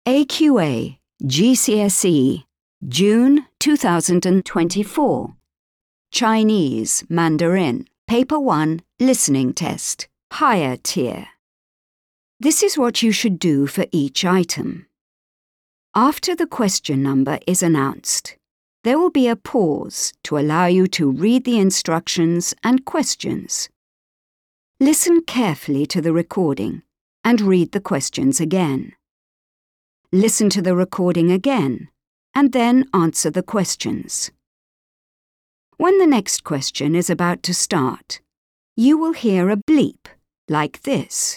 AQA GCSE June 2024 Chinese Mandarin Paper 1 Listening Test Higher Tier. This is what you should do for each item. After the question number is announced, there will be a pause to allow you to read the instructions and questions. Listen carefully to the recording and read the questions again. Listen to the recording again and then answer the questions. When the next question is about to start, you will hear a bleep like this.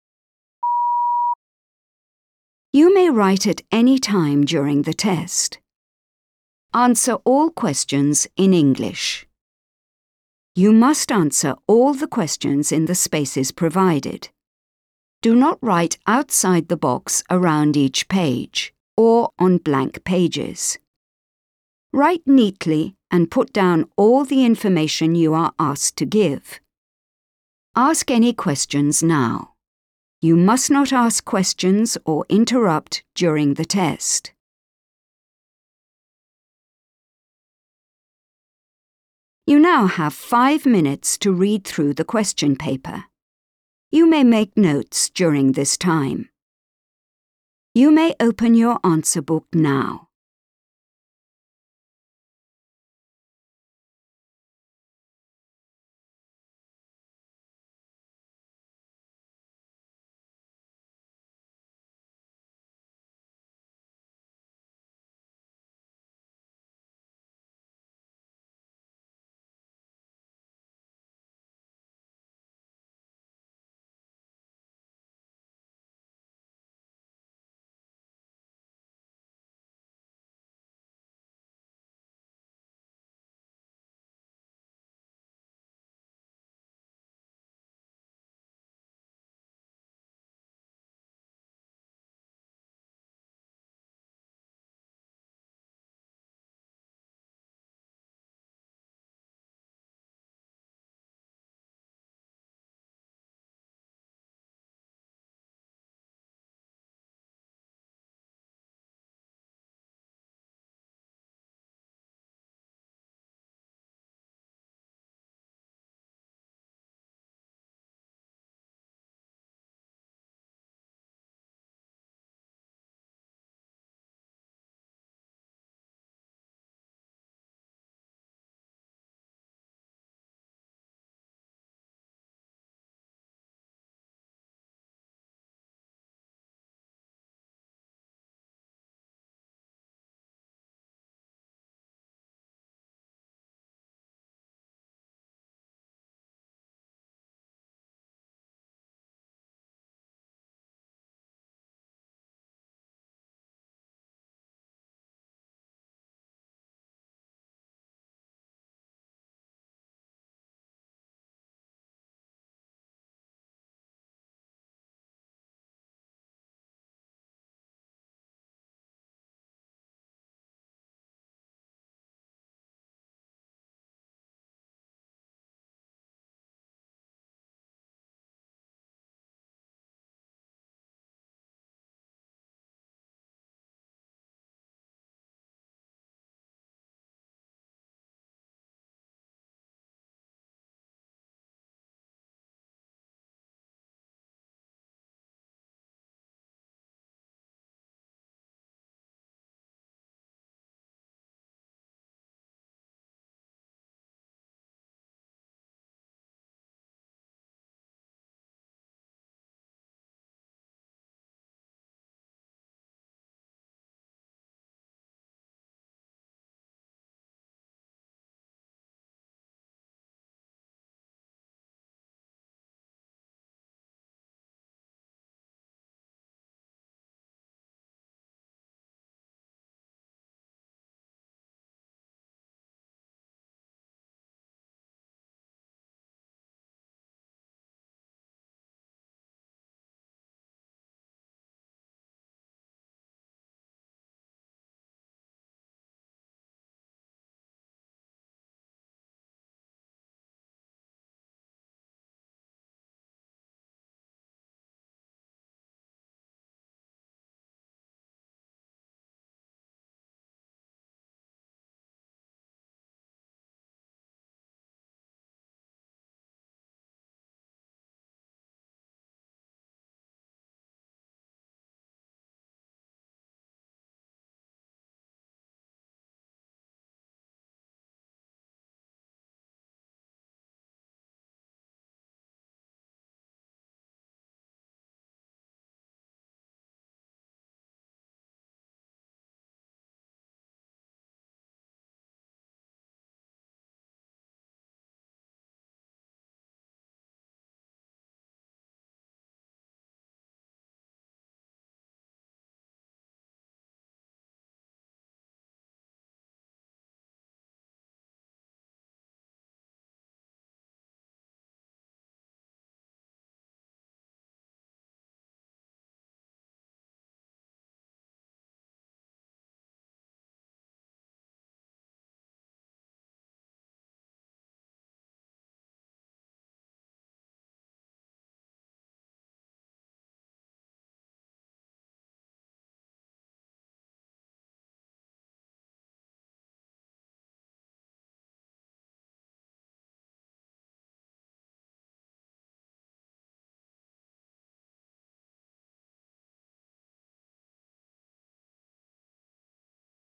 You may write at any time during the test. Answer all questions in English. You must answer all the questions in the spaces provided. Do not write outside the box around each page or on blank pages. Write neatly and put down all the information you are asked to give. Ask any questions now. You must not ask questions or interrupt during the test. You now have 5 minutes to read through the question paper. You may make notes during this time. You may open your answer book now.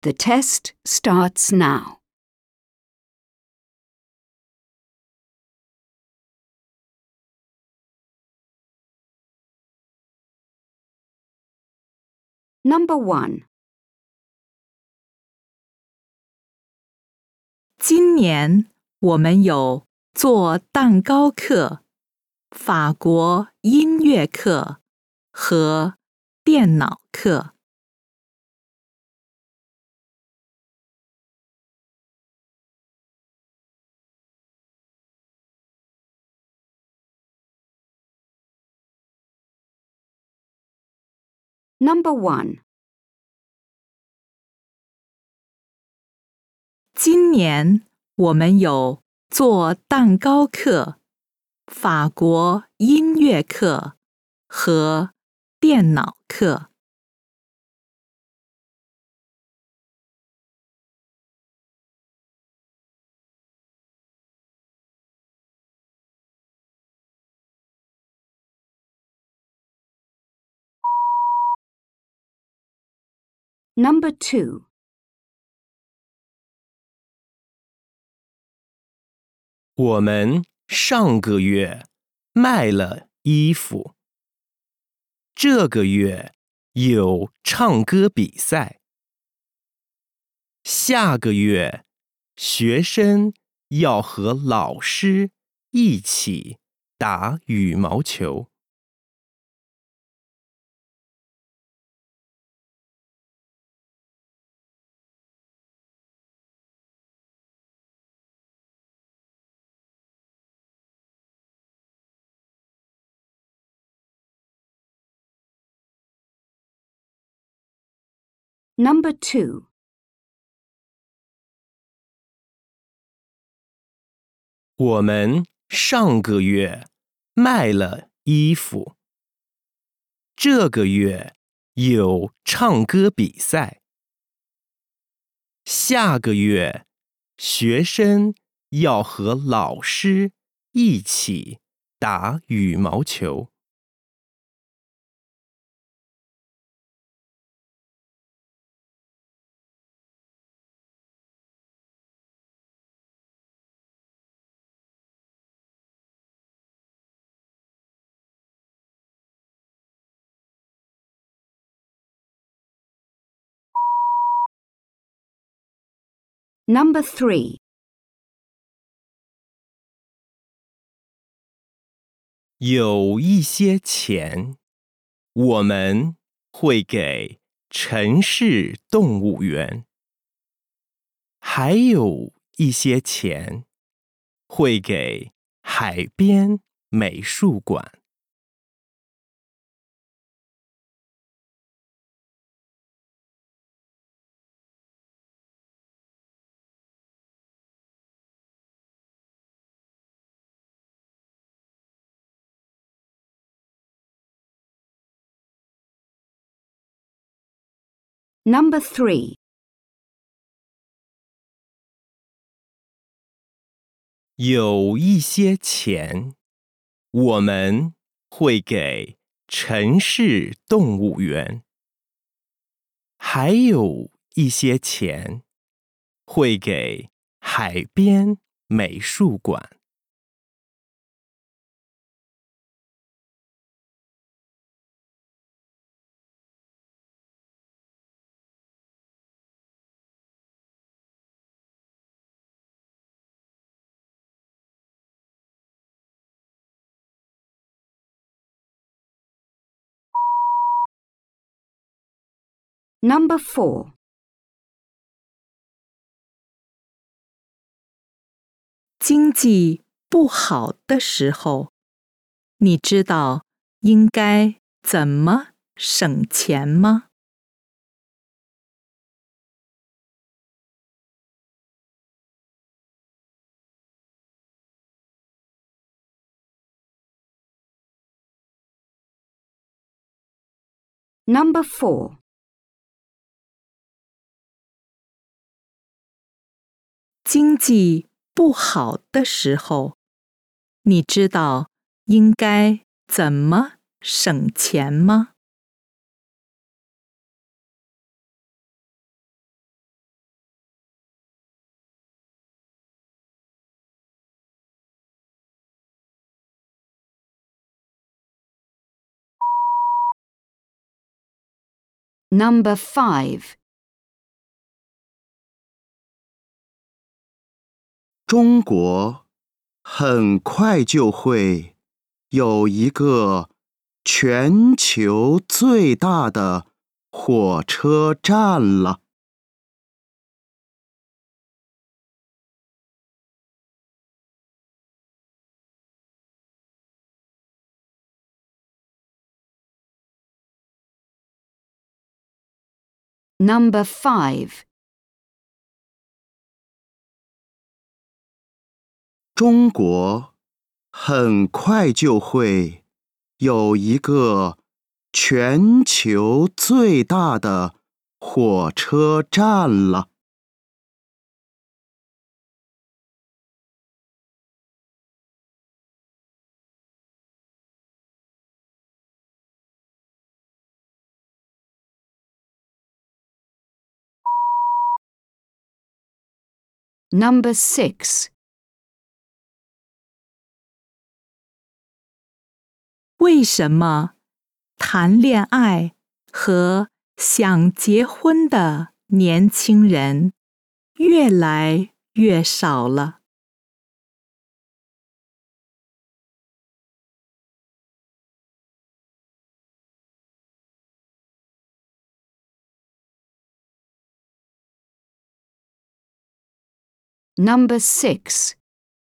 The test starts now. Number 1. 今年我们有做蛋糕课、法国音乐课和电脑课。 Number 1. 今年我们有做蛋糕课、法国音乐课和电脑课。 Number 2. 我们上个月卖了衣服，这个月有唱歌比赛，下个月学生要和老师一起打羽毛球。 Number 2. 我们上个月卖了衣服，这个月有唱歌比赛，下个月学生要和老师一起打羽毛球。 Number 3. 有一些钱，我们会给城市动物园，还有一些钱会给海边美术馆。 Number 3. 有一些钱，我们会给城市动物园，还有一些钱会给海边美术馆。 Number 4. 经济不好的时候，你知道应该怎么省钱吗？ Number 4. 经济不好的时候，你知道应该怎么省钱吗？ Number 5. 中国很快就会有一个全球最大的火车站了。 Number 5. 中国很快就会有一个全球最大的火车站了。 Number 6. 为什么谈恋爱和想结婚的年轻人越来越少了 ？Number 6.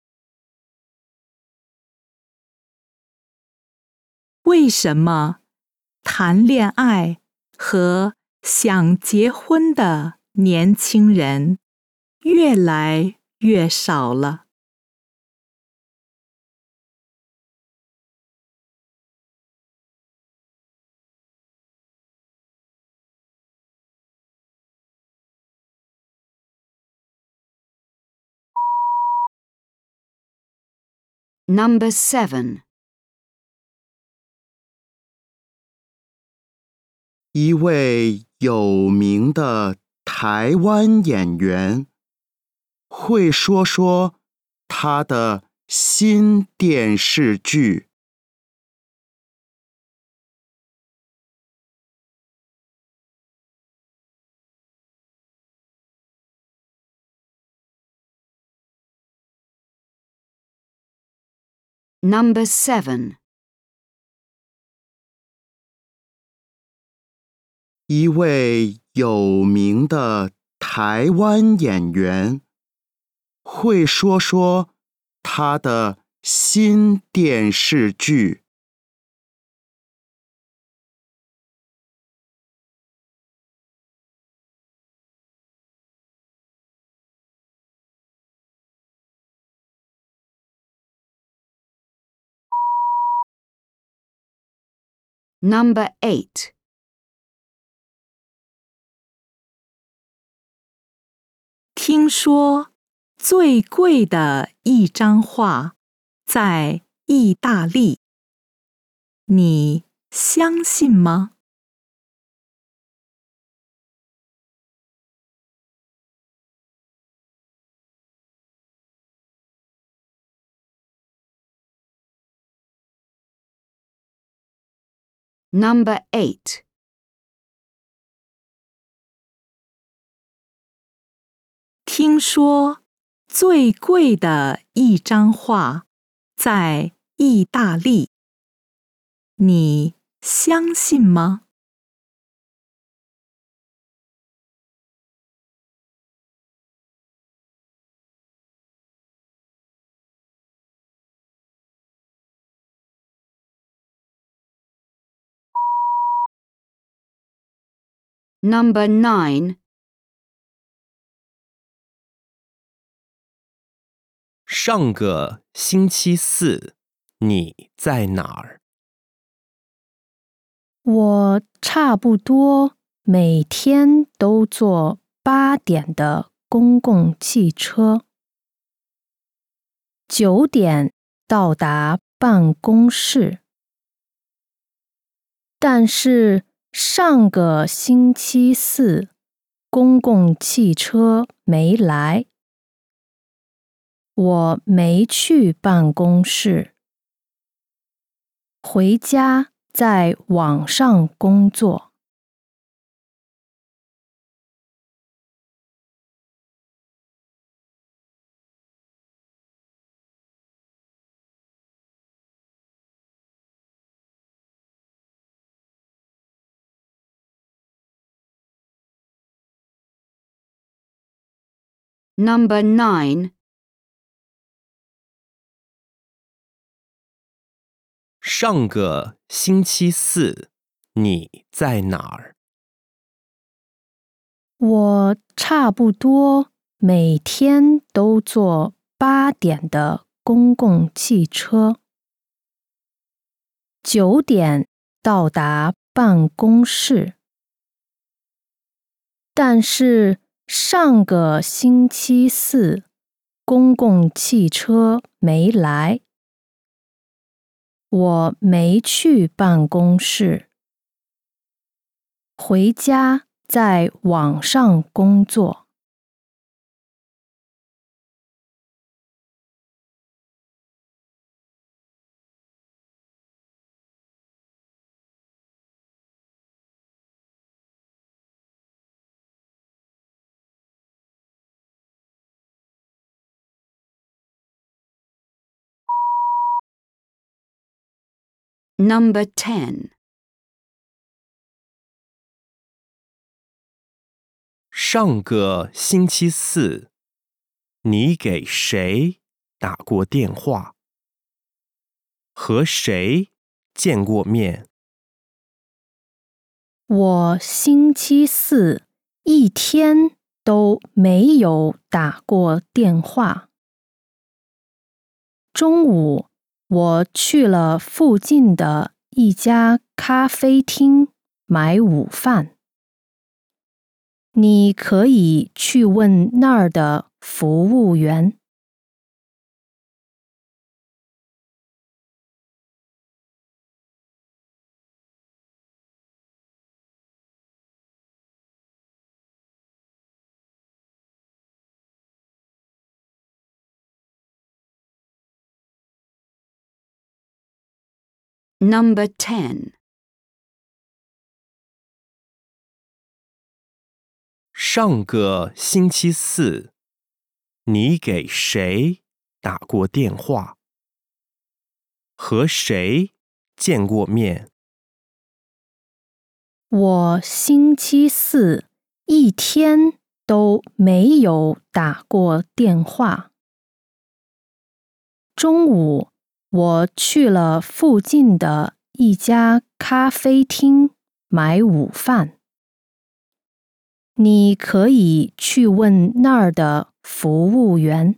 为什么谈恋爱和想结婚的年轻人越来越少了 ？Number 7. 一位有名的台湾演员会说说他的新电视剧。 Number 7. 一位有名的台湾演员会说说他的新电视剧。 Number 8. 听说最贵的一张画在意大利，你相信吗 ？Number 8. 听说最贵的一张画在意大利，你相信吗 ？Number 9. 上个星期四你在哪儿？ 我差不多每天都坐8点的公共汽车，9点到达办公室。但是上个星期四公共汽车没来，我没去办公室，回家在网上工作。 Number 9. 上个星期四你在哪儿？ 我差不多每天都坐8点的公共汽车，9点到达办公室。但是上个星期四公共汽车没来，我没去办公室，回家在网上工作。 Number 10. 上个星期四你给谁打过电话？和谁见过面？ 我星期四一天都没有打过电话。中午我去了附近的一家咖啡厅买午饭。你可以去问那儿的服务员。 Number 10. 上个星期四你给谁打过电话？和谁见过面？ 我星期四一天都没有打过电话。中午我去了附近的一家咖啡厅买午饭。你可以去问那儿的服务员。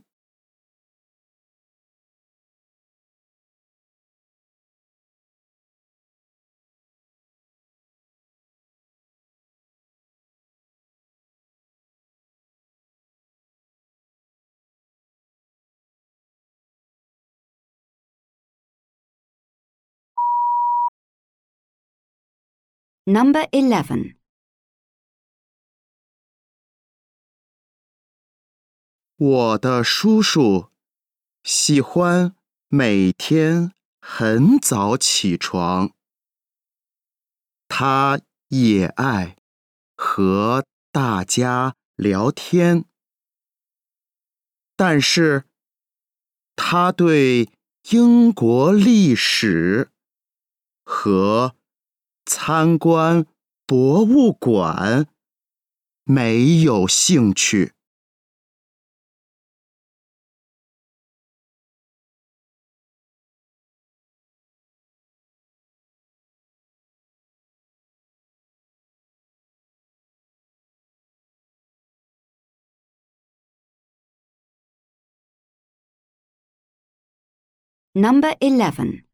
Number 11. 我的叔叔喜欢每天很早起床，他也爱和大家聊天，但是他对英国历史和参观博物馆没有兴趣。 Number 11.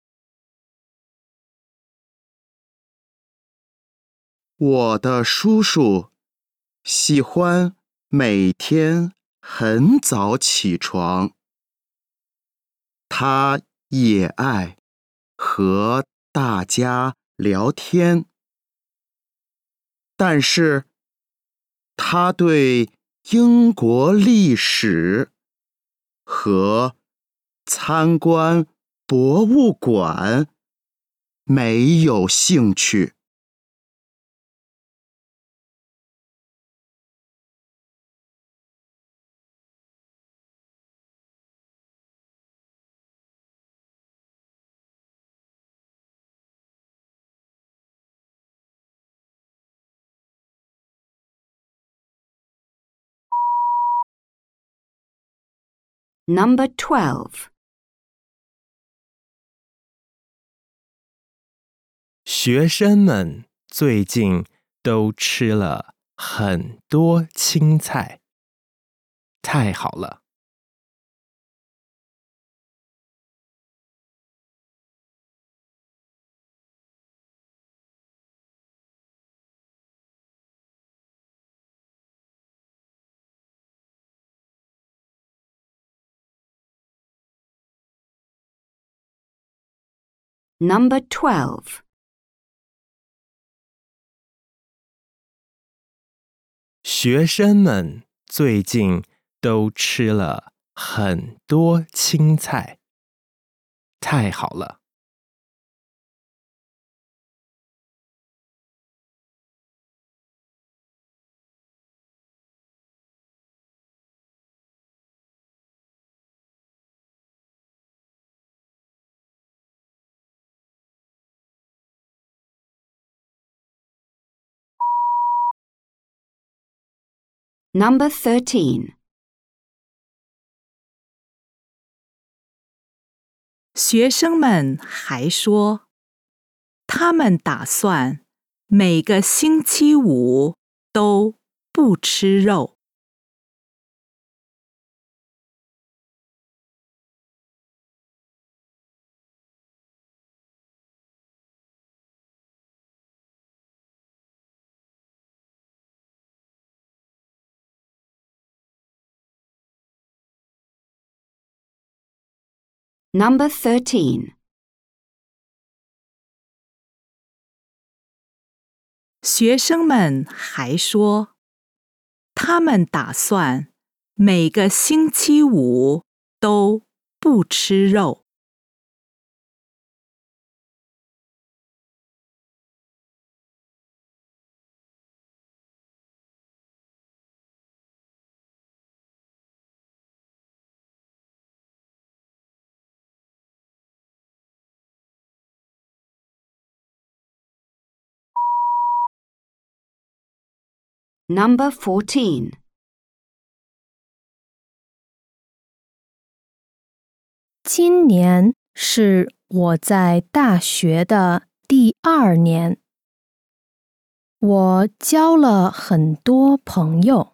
我的叔叔喜欢每天很早起床，他也爱和大家聊天，但是他对英国历史和参观博物馆没有兴趣。 Number 12. 学生们最近都吃了很多青菜，太好了。 Number 12. 学生们最近都吃了很多青菜，太好了。 Number 13. 学生们还说，他们打算每个星期五都不吃肉。 Number 13. 学生们还说，他们打算每个星期五都不吃肉。 Number 14. 今年是我在大学的第2年，我交了很多朋友。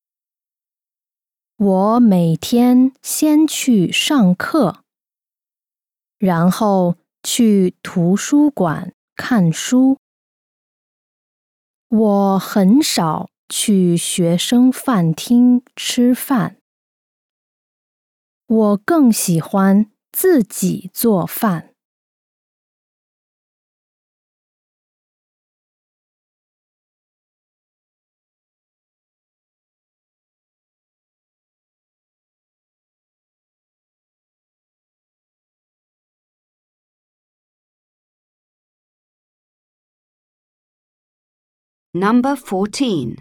我每天先去上课，然后去图书馆看书。我很少去学生饭厅吃饭。我更喜欢自己做饭。 Number 14.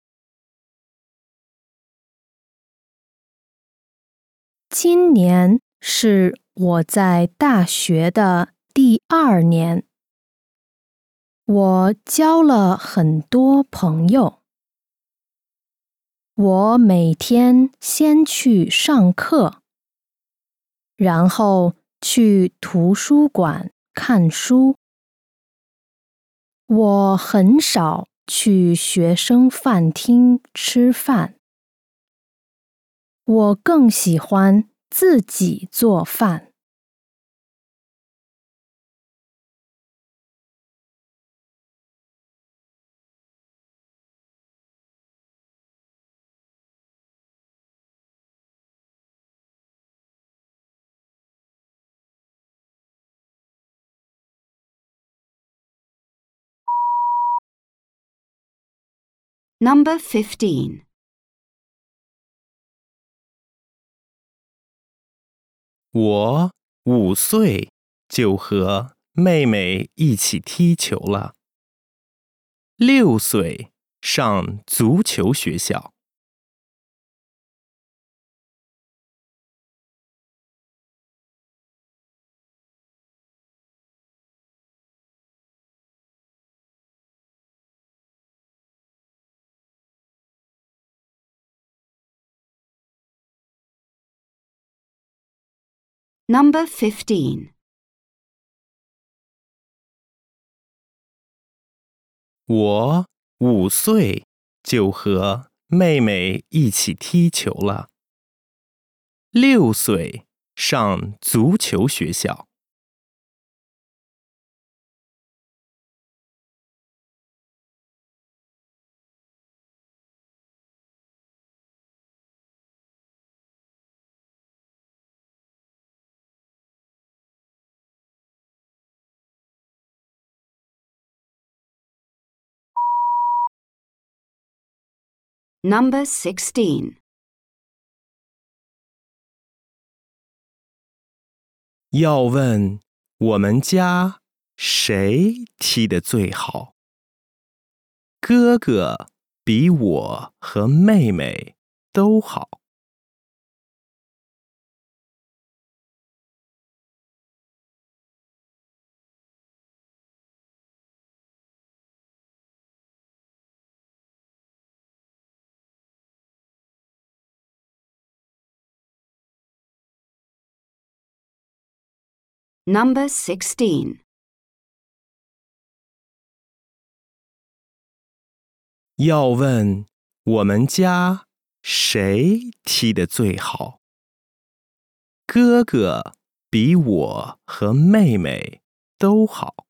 今年是我在大学的第2年，我交了很多朋友。我每天先去上课，然后去图书馆看书。我很少去学生饭厅吃饭。我更喜欢自己做饭。 Number 15. 我5岁就和妹妹一起踢球了，6岁上足球学校。 Number 15. 我5岁就和妹妹一起踢球了。6岁上足球学校。 Number 16. 要问我们家谁踢得最好？哥哥比我和妹妹都好。 Number 16. 要问我们家谁踢得最好？哥哥比我和妹妹都好。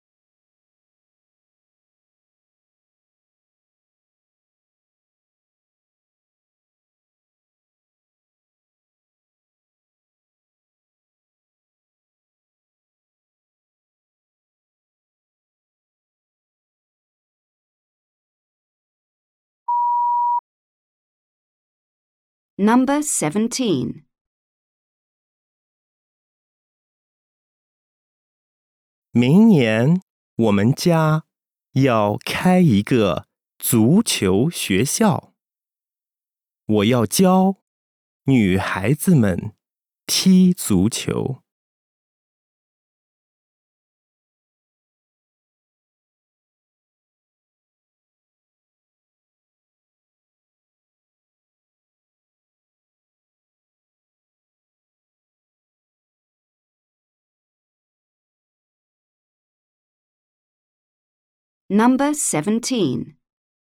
Number 17. 明年我们家要开一个足球学校，我要教女孩子们踢足球。 Number 17.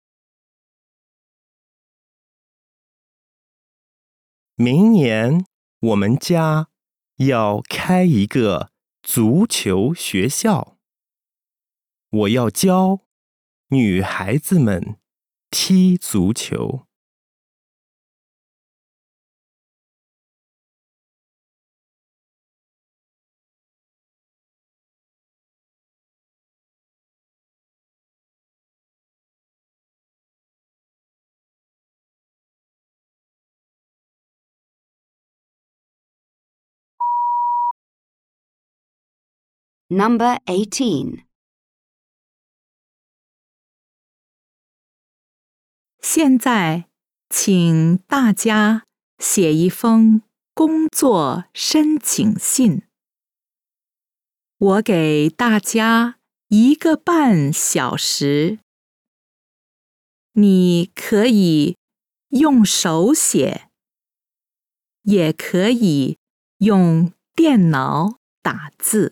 明年我们家要开一个足球学校，我要教女孩子们踢足球。 Number 18. 现在，请大家写一封工作申请信。我给大家1个半小时，你可以用手写，也可以用电脑打字。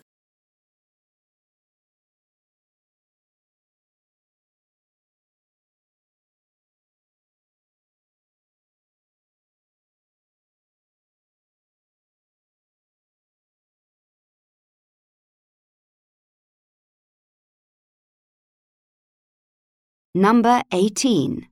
Number 18.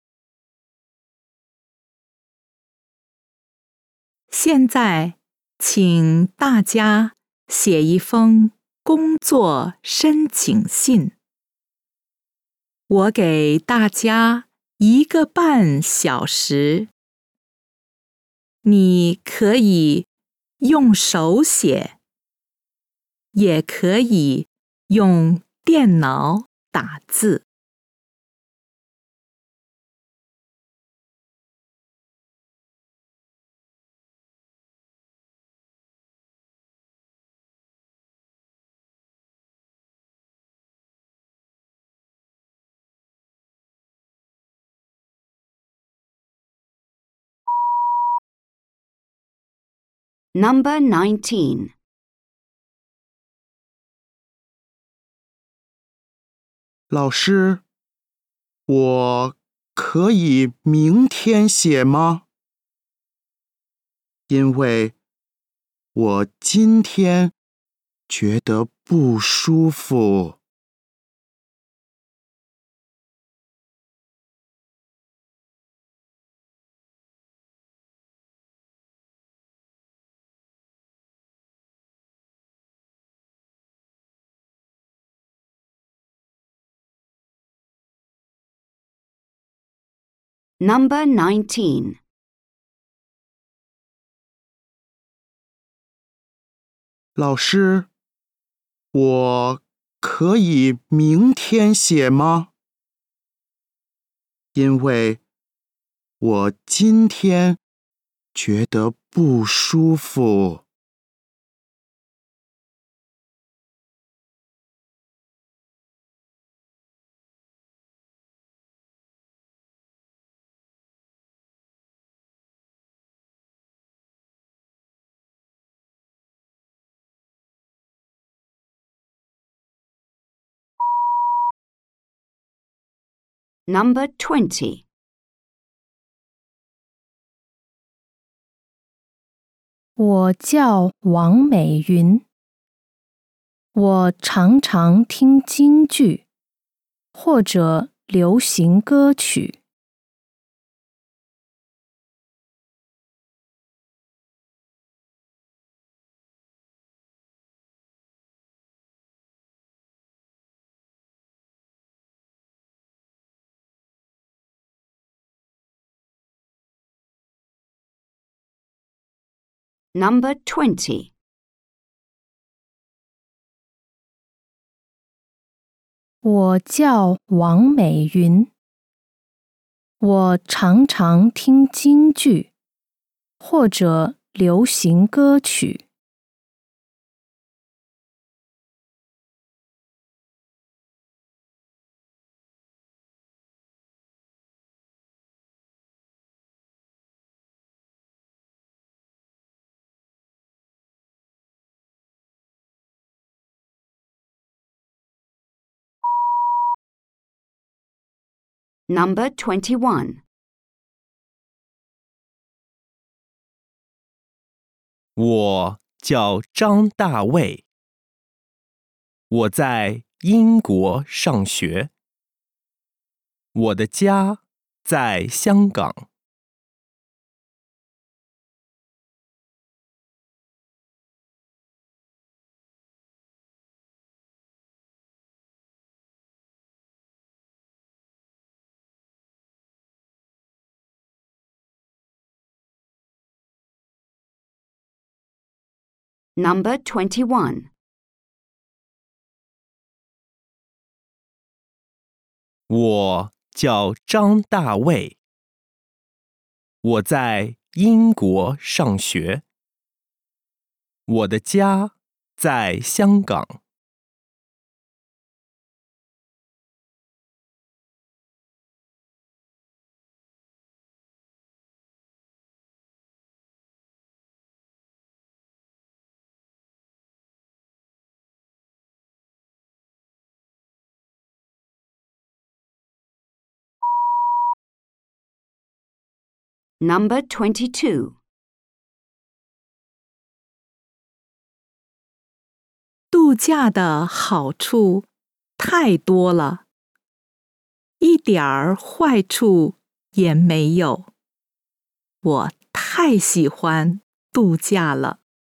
现在，请大家写一封工作申请信。我给大家1个半小时，你可以用手写，也可以用电脑打字。 Number 19. 老师，我可以明天写吗？因为我今天觉得不舒服。 Number 19. 老师，我可以明天写吗？因为我今天觉得不舒服。 Number 20. 我叫王美云，我常常听京剧或者流行歌曲。 Number 20. 我叫王美云，我常常听京剧或者流行歌曲。 Number 21. 我叫张大卫，我在英国上学，我的家在香港。 Number 21. 我叫张大卫，我在英国上学，我的家在香港。 Number 22. 度假的好处太多了，一点儿坏处也没有。我太喜欢度假了。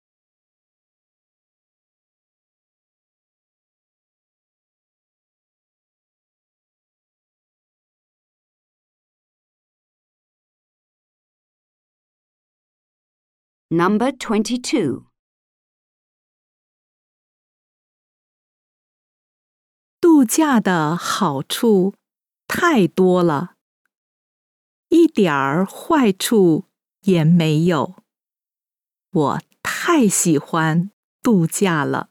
Number 22. 度假的好处太多了，一点儿坏处也没有。我太喜欢度假了。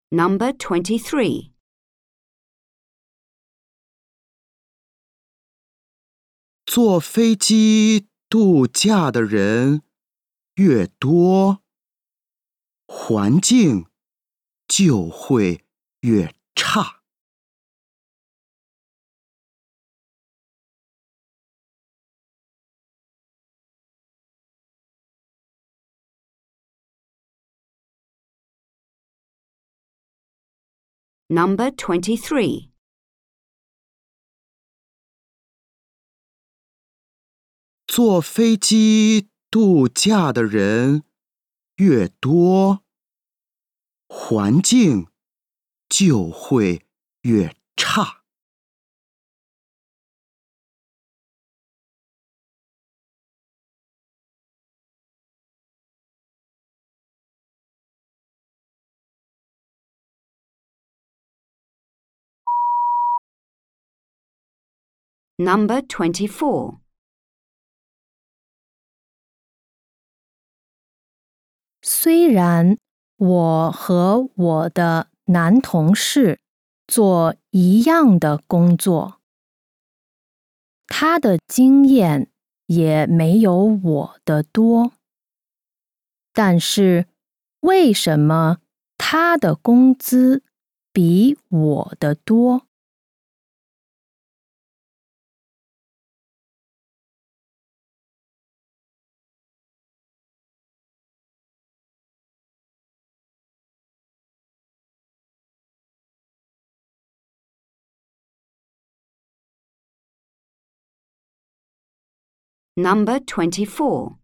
Number 23. 坐飞机度假的人越多，环境就会越差。 Number 23. 坐飞机度假的人越多，环境就会越差。 Number 24. 虽然我和我的男同事做一样的工作，他的经验也没有我的多，但是为什么他的工资比我的多 ？Number 24.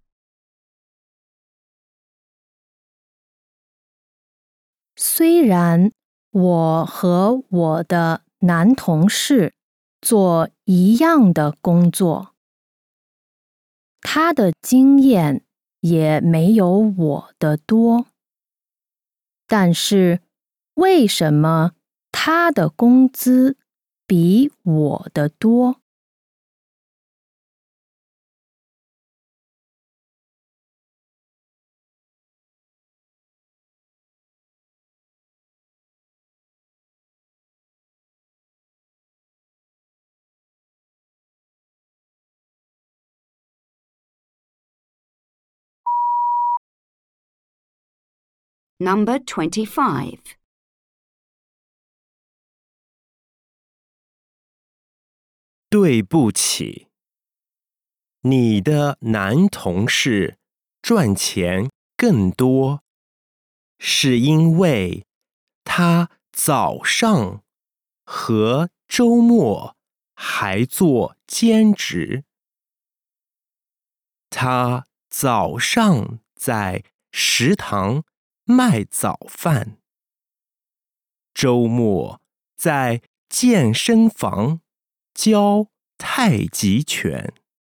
虽然我和我的男同事做一样的工作，他的经验也没有我的多，但是为什么他的工资比我的多 ？Number 25. 对不起，你的男同事赚钱更多，是因为他早上和周末还做兼职。他早上在食堂卖早饭，周末在健身房教太极拳。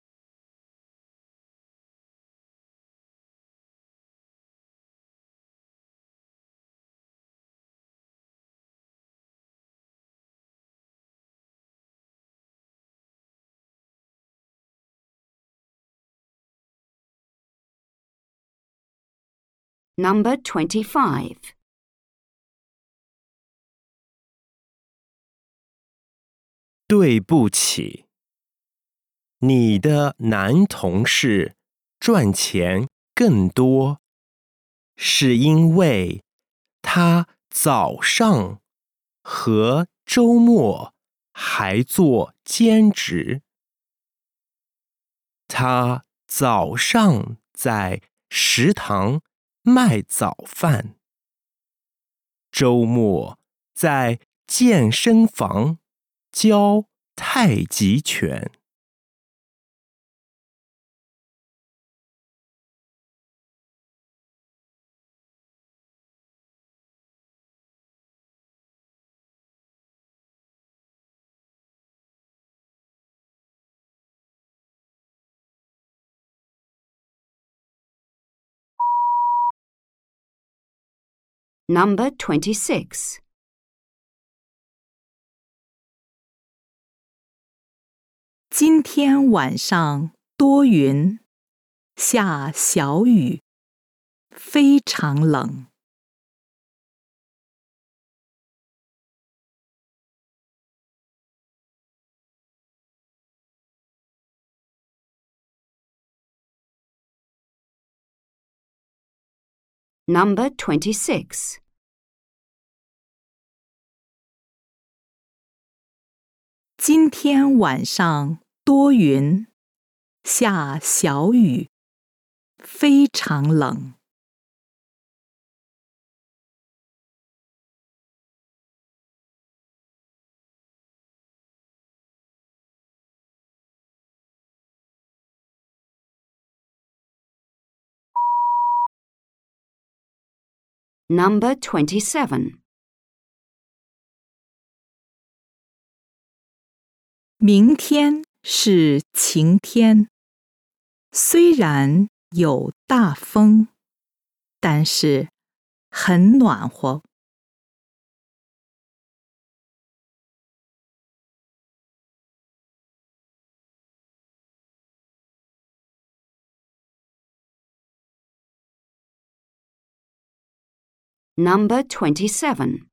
Number 25. 对不起，你的男同事赚钱更多，是因为他早上和周末还做兼职。他早上在食堂卖早饭，周末在健身房教太极拳。 Number 26. 今天晚上多云，下小雨，非常冷。 Number 26. 今天晚上多云，下小雨，非常冷。 Number 27. 明天是晴天，虽然有大风，但是很暖和。 Number 27.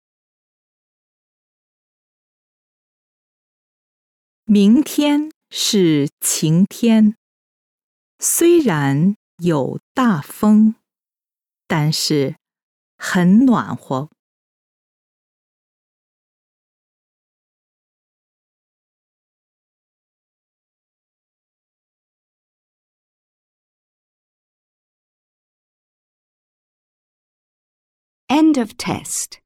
明天是晴天，虽然有大风，但是很暖和。 End of test.